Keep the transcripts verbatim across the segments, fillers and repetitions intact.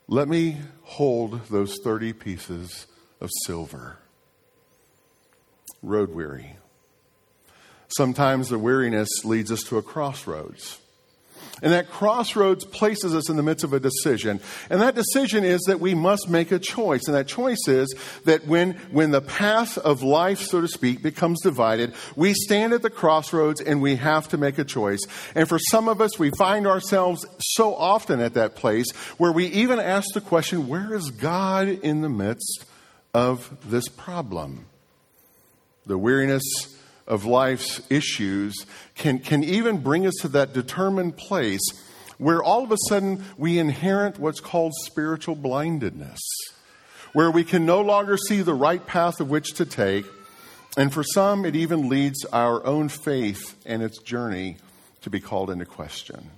let me hold those thirty pieces of silver. Road weary. Sometimes the weariness leads us to a crossroads. And that crossroads places us in the midst of a decision. And that decision is that we must make a choice. And that choice is that when, when the path of life, so to speak, becomes divided, we stand at the crossroads and we have to make a choice. And for some of us, we find ourselves so often at that place where we even ask the question, where is God in the midst of this problem? The weariness of life's issues can, can even bring us to that determined place where all of a sudden we inherit what's called spiritual blindedness, where we can no longer see the right path of which to take. And for some, it even leads our own faith and its journey to be called into question.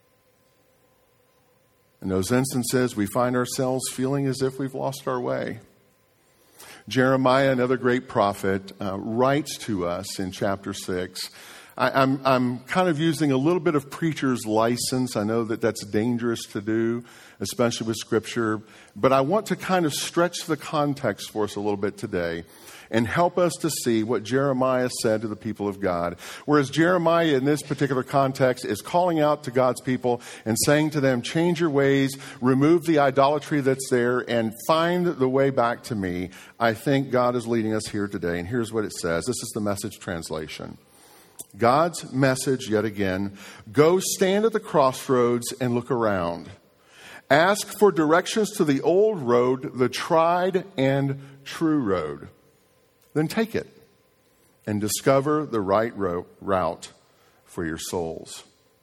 In those instances, we find ourselves feeling as if we've lost our way. Jeremiah, another great prophet, uh, writes to us in chapter six. I, I'm, I'm kind of using a little bit of preacher's license. I know that that's dangerous to do, especially with Scripture. But I want to kind of stretch the context for us a little bit today and help us to see what Jeremiah said to the people of God. Whereas Jeremiah, in this particular context, is calling out to God's people and saying to them, change your ways, remove the idolatry that's there, and find the way back to me. I think God is leading us here today. And here's what it says. This is the Message translation. God's message, yet again, go stand at the crossroads and look around. Ask for directions to the old road, the tried and true road. Then take it and discover the right ro- route for your souls.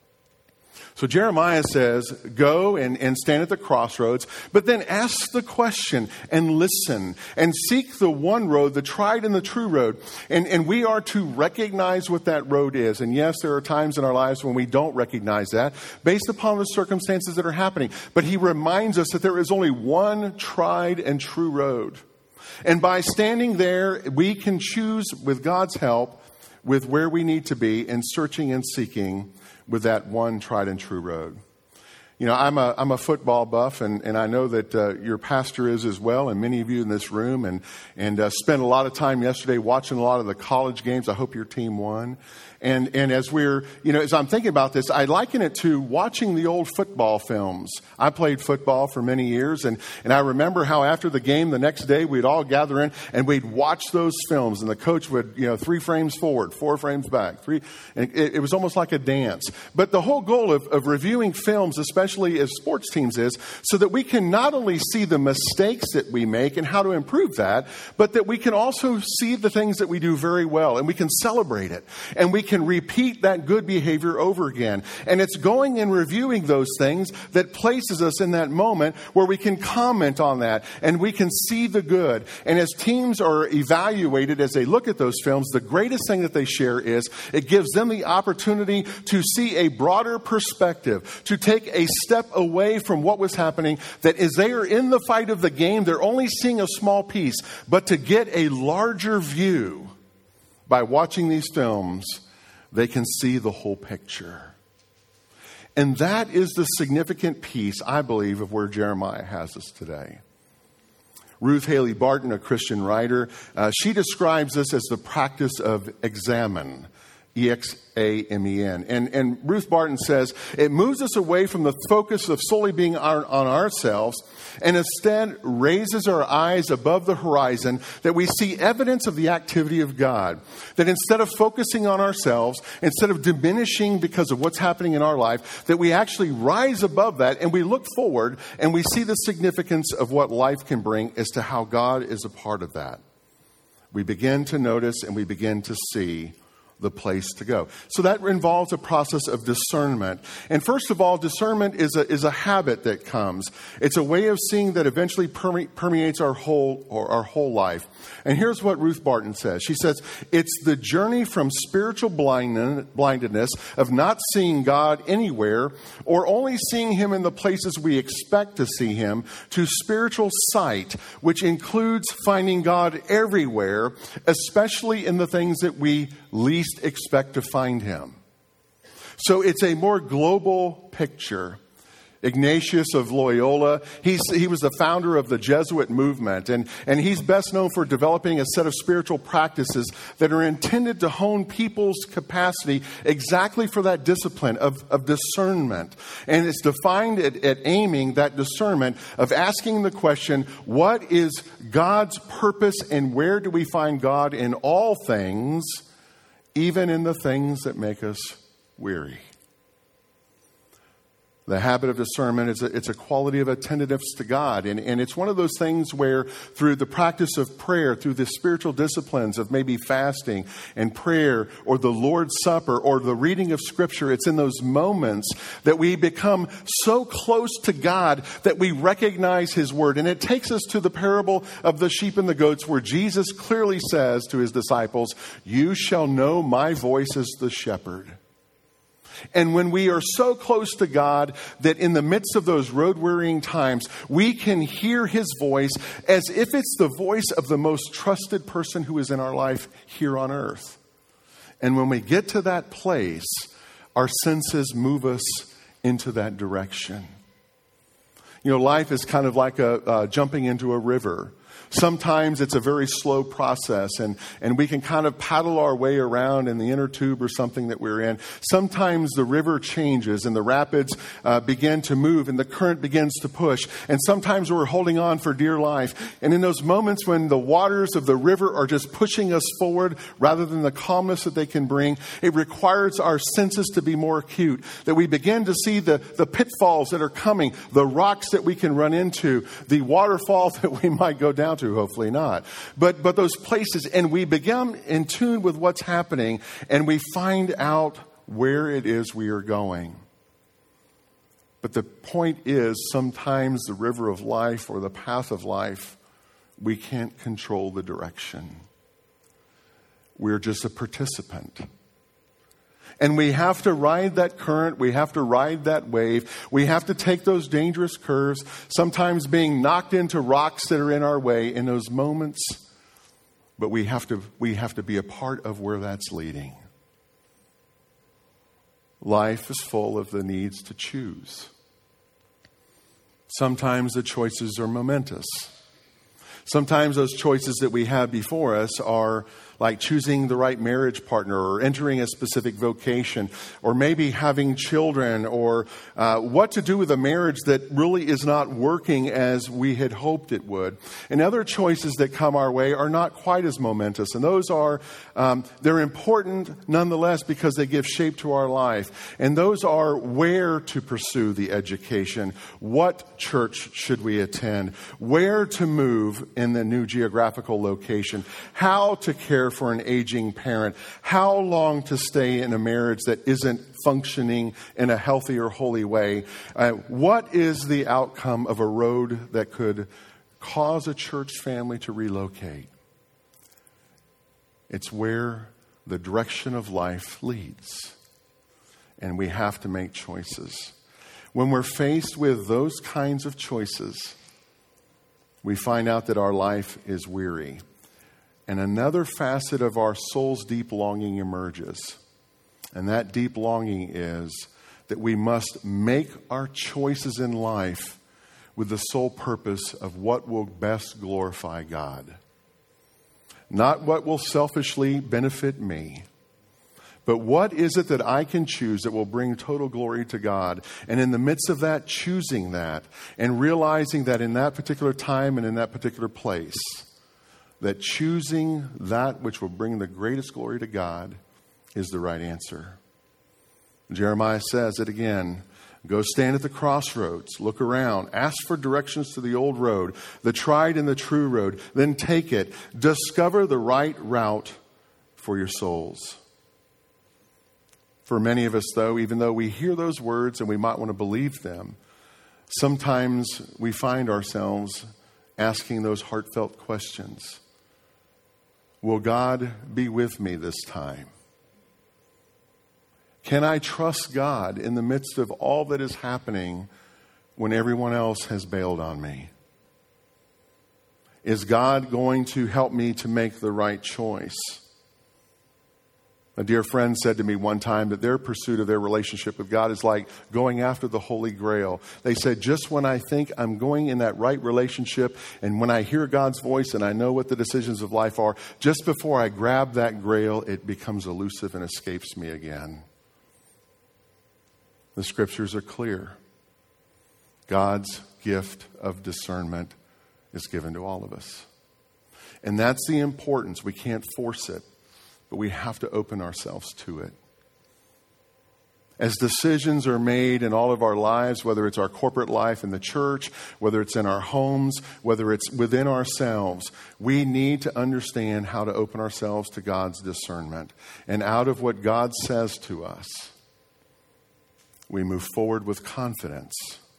So Jeremiah says, go and, and stand at the crossroads, but then ask the question and listen and seek the one road, the tried and the true road. And, and we are to recognize what that road is. And yes, there are times in our lives when we don't recognize that based upon the circumstances that are happening. But he reminds us that there is only one tried and true road. And by standing there, we can choose with God's help with where we need to be and searching and seeking with that one tried and true road. You know, I'm a I'm a football buff, and, and I know that uh, your pastor is as well, and many of you in this room, and and uh, spent a lot of time yesterday watching a lot of the college games. I hope your team won. And and as we're, you know, as I'm thinking about this, I liken it to watching the old football films. I played football for many years, and, and I remember how after the game the next day we'd all gather in and we'd watch those films, and the coach would, you know, three frames forward, four frames back, three, and it, it was almost like a dance. But the whole goal of, of reviewing films, especially as sports teams, is so that we can not only see the mistakes that we make and how to improve that, but that we can also see the things that we do very well, and we can celebrate it, and we can can repeat that good behavior over again. And it's going and reviewing those things that places us in that moment where we can comment on that and we can see the good. And as teams are evaluated as they look at those films, the greatest thing that they share is it gives them the opportunity to see a broader perspective, to take a step away from what was happening, that as they are in the fight of the game, they're only seeing a small piece, but to get a larger view by watching these films, they can see the whole picture. And that is the significant piece, I believe, of where Jeremiah has us today. Ruth Haley Barton, a Christian writer, uh, she describes this as the practice of examine. E X A M E N. And, and Ruth Barton says, it moves us away from the focus of solely being our, on ourselves and instead raises our eyes above the horizon that we see evidence of the activity of God. That instead of focusing on ourselves, instead of diminishing because of what's happening in our life, that we actually rise above that and we look forward and we see the significance of what life can bring as to how God is a part of that. We begin to notice and we begin to see the place to go. So that involves a process of discernment. And first of all, discernment is a, is a habit that comes. It's a way of seeing that eventually perme- permeates our whole or our whole life. And here's what Ruth Barton says. She says, it's the journey from spiritual blindness of not seeing God anywhere or only seeing him in the places we expect to see him to spiritual sight, which includes finding God everywhere, especially in the things that we least expect to find him. So it's a more global picture. Ignatius of Loyola, he's, he was the founder of the Jesuit movement, and, and he's best known for developing a set of spiritual practices that are intended to hone people's capacity exactly for that discipline of, of discernment. And it's defined at, at aiming that discernment of asking the question, what is God's purpose and where do we find God in all things, even in the things that make us weary? The habit of discernment is a, it's a quality of attentiveness to God. And, and it's one of those things where through the practice of prayer, through the spiritual disciplines of maybe fasting and prayer or the Lord's Supper or the reading of Scripture, it's in those moments that we become so close to God that we recognize His Word. And it takes us to the parable of the sheep and the goats where Jesus clearly says to His disciples, "You shall know my voice as the shepherd." And when we are so close to God that in the midst of those road-wearying times, we can hear His voice as if it's the voice of the most trusted person who is in our life here on earth. And when we get to that place, our senses move us into that direction. You know, life is kind of like a uh, jumping into a river. Sometimes it's a very slow process and, and we can kind of paddle our way around in the inner tube or something that we're in. Sometimes the river changes and the rapids uh, begin to move and the current begins to push. And sometimes we're holding on for dear life. And in those moments when the waters of the river are just pushing us forward rather than the calmness that they can bring, it requires our senses to be more acute, that we begin to see the, the pitfalls that are coming, the rocks that we can run into, the waterfall that we might go down to. Hopefully not. But but those places, and we become in tune with what's happening, and we find out where it is we are going. But the point is, sometimes the river of life or the path of life, we can't control the direction. We're just a participant. And we have to ride that current. We have to ride that wave. We have to take those dangerous curves, sometimes being knocked into rocks that are in our way in those moments. But we have to, we have to be a part of where that's leading. Life is full of the needs to choose. Sometimes the choices are momentous. Sometimes those choices that we have before us are like choosing the right marriage partner or entering a specific vocation or maybe having children or uh, what to do with a marriage that really is not working as we had hoped it would. And other choices that come our way are not quite as momentous. And those are, um, they're important nonetheless because they give shape to our life. And those are where to pursue the education, what church should we attend, where to move in the new geographical location, how to care for an aging parent, how long to stay in a marriage that isn't functioning in a healthy or holy way. Uh, what is the outcome of a road that could cause a church family to relocate? It's where the direction of life leads. And we have to make choices. When we're faced with those kinds of choices, we find out that our life is weary. And another facet of our soul's deep longing emerges. And that deep longing is that we must make our choices in life with the sole purpose of what will best glorify God. Not what will selfishly benefit me, but what is it that I can choose that will bring total glory to God? And in the midst of that, choosing that and realizing that in that particular time and in that particular place, that choosing that which will bring the greatest glory to God is the right answer. Jeremiah says it again. Go stand at the crossroads, look around, ask for directions to the old road, the tried and the true road, then take it. Discover the right route for your souls. For many of us, though, even though we hear those words and we might want to believe them, sometimes we find ourselves asking those heartfelt questions. Will God be with me this time? Can I trust God in the midst of all that is happening when everyone else has bailed on me? Is God going to help me to make the right choice? A dear friend said to me one time that their pursuit of their relationship with God is like going after the Holy Grail. They said, just when I think I'm going in that right relationship, and when I hear God's voice and I know what the decisions of life are, just before I grab that grail, it becomes elusive and escapes me again. The scriptures are clear. God's gift of discernment is given to all of us. And that's the importance. We can't force it. But we have to open ourselves to it. As decisions are made in all of our lives, whether it's our corporate life in the church, whether it's in our homes, whether it's within ourselves, we need to understand how to open ourselves to God's discernment. And out of what God says to us, we move forward with confidence.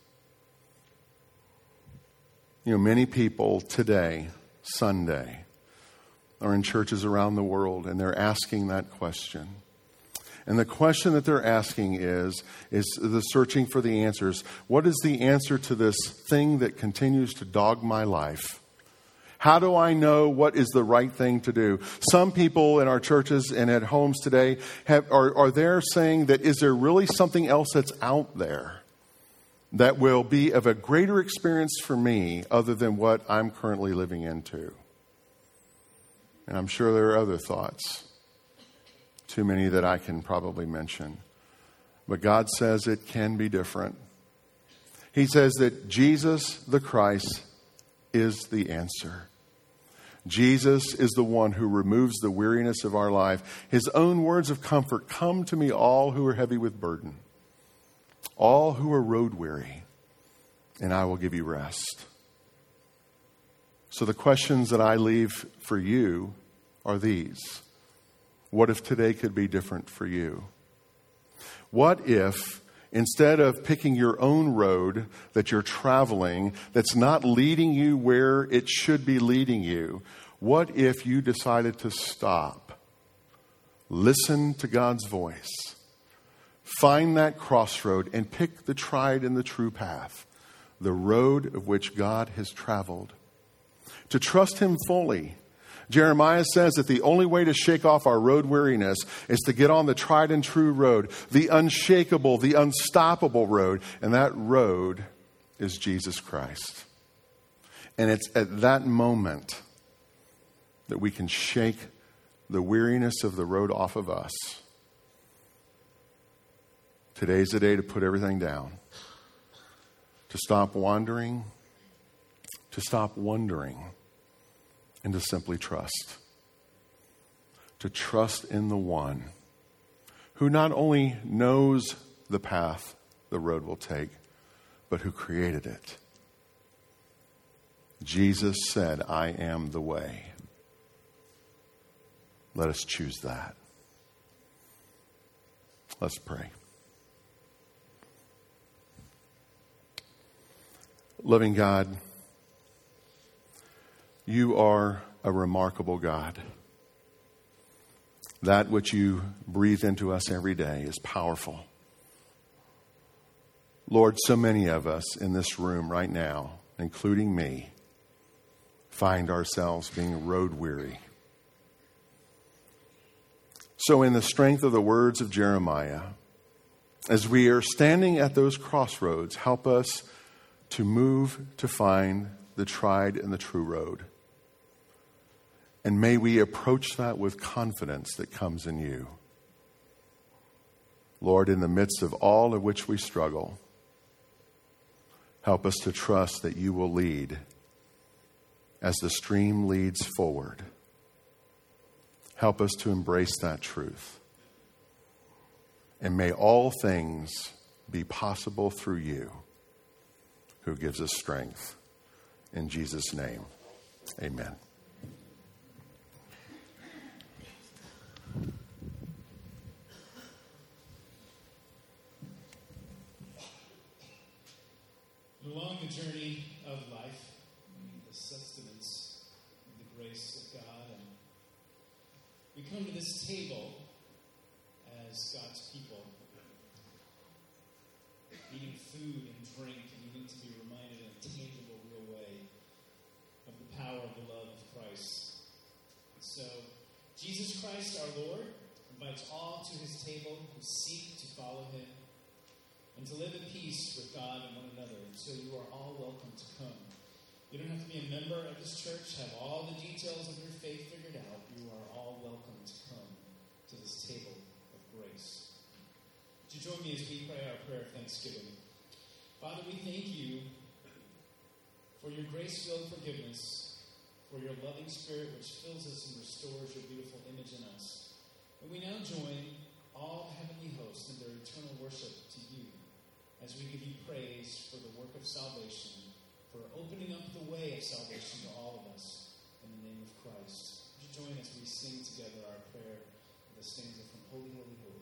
You know, many people today, Sunday, are in churches around the world, and they're asking that question. And the question that they're asking is, is the searching for the answers. What is the answer to this thing that continues to dog my life? How do I know what is the right thing to do? Some people in our churches and at homes today have, are, are there saying that, is there really something else that's out there that will be of a greater experience for me other than what I'm currently living into? And I'm sure there are other thoughts, too many that I can probably mention. But God says it can be different. He says that Jesus the Christ is the answer. Jesus is the one who removes the weariness of our life. His own words of comfort, come to me all who are heavy with burden, all who are road weary, and I will give you rest. So the questions that I leave for you are these. What if today could be different for you? What if, instead of picking your own road that you're traveling, that's not leading you where it should be leading you, what if you decided to stop, listen to God's voice, find that crossroad, and pick the tried and the true path, the road of which God has traveled? To trust Him fully. Jeremiah says that the only way to shake off our road weariness is to get on the tried and true road, the unshakable, the unstoppable road. And that road is Jesus Christ. And it's at that moment that we can shake the weariness of the road off of us. Today's the day to put everything down, to stop wandering, to stop wondering, and to simply trust. To trust in the one who not only knows the path the road will take, but who created it. Jesus said, I am the way. Let us choose that. Let's pray. Loving God, you are a remarkable God. That which you breathe into us every day is powerful. Lord, so many of us in this room right now, including me, find ourselves being road weary. So in the strength of the words of Jeremiah, as we are standing at those crossroads, help us to move to find the tried and the true road. And may we approach that with confidence that comes in you. Lord, in the midst of all of which we struggle, help us to trust that you will lead as the stream leads forward. Help us to embrace that truth. And may all things be possible through you, who gives us strength. In Jesus' name, amen. Along the journey of life, the sustenance of the grace of God, and we come to this table as God's people, eating food and drink, and you need to be reminded in a tangible, real way of the power of the love of Christ. And so, Jesus Christ, our Lord, invites all to his table who seek to follow him and to live in peace with God and one another. And so you are all welcome to come. You don't have to be a member of this church, have all the details of your faith figured out. You are all welcome to come to this table of grace. Would you join me as we pray our prayer of thanksgiving? Father, we thank you for your grace-filled forgiveness, for your loving spirit which fills us and restores your beautiful image in us. And we now join all heavenly hosts in their eternal worship to you as we give you praise for the work of salvation, for opening up the way of salvation to all of us in the name of Christ. Would you join as we sing together our prayer, the stanza from Holy, Holy, Holy.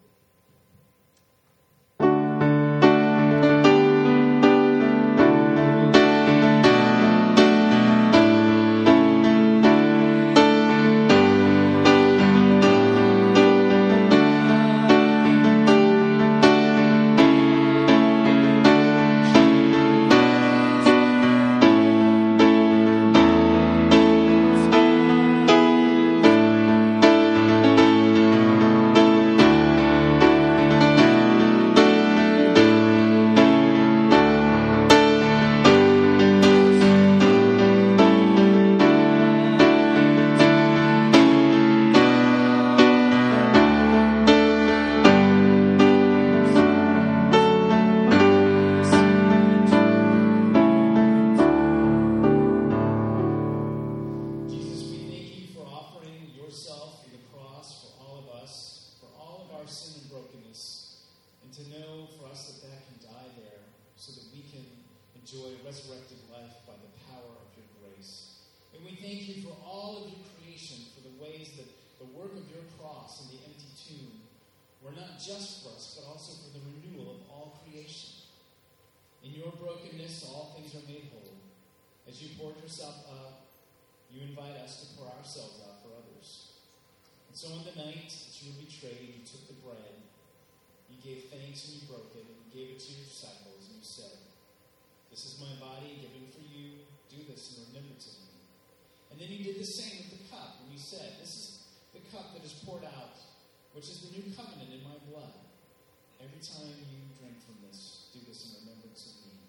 So on the night that you were betrayed, you took the bread, you gave thanks and you broke it, and you gave it to your disciples, and you said, "This is my body given for you. Do this in remembrance of me." And then you did the same with the cup, and you said, "This is the cup that is poured out, which is the new covenant in my blood. Every time you drink from this, do this in remembrance of me."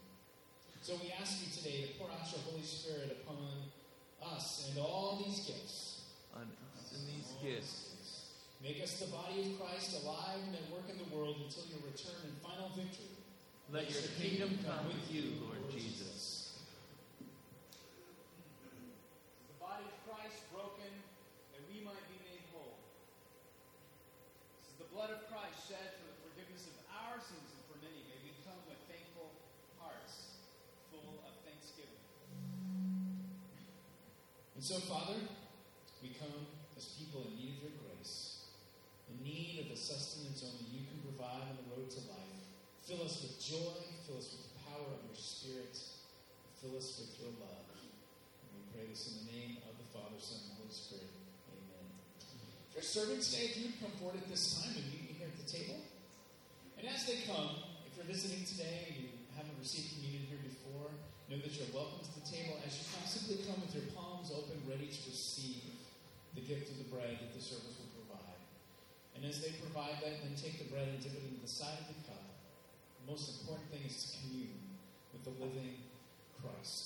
So we ask you today to pour out your Holy Spirit upon us and all these gifts. On us and these gifts. Make us the body of Christ, alive and at work in the world until your return and final victory. Let your kingdom come with you, Lord Jesus. The body of Christ broken that we might be made whole. This is the blood of Christ shed for the forgiveness of our sins and for many. May we come with thankful hearts, full of thanksgiving. And so, Father, we come as people in need of your grace, in need of the sustenance only you can provide on the road to life. Fill us with joy, fill us with the power of your Spirit, fill us with your love. And we pray this in the name of the Father, Son, and Holy Spirit. Amen. If you're serving today, if you would come forward at this time and meet me here at the table. And as they come, if you're visiting today and you haven't received communion here before, know that you're welcome to the table. As you come, simply come with your palms open, ready to receive the gift of the bread that the service will provide. And as they provide that, then take the bread and dip it into the side of the cup. The most important thing is to commune with the living Christ.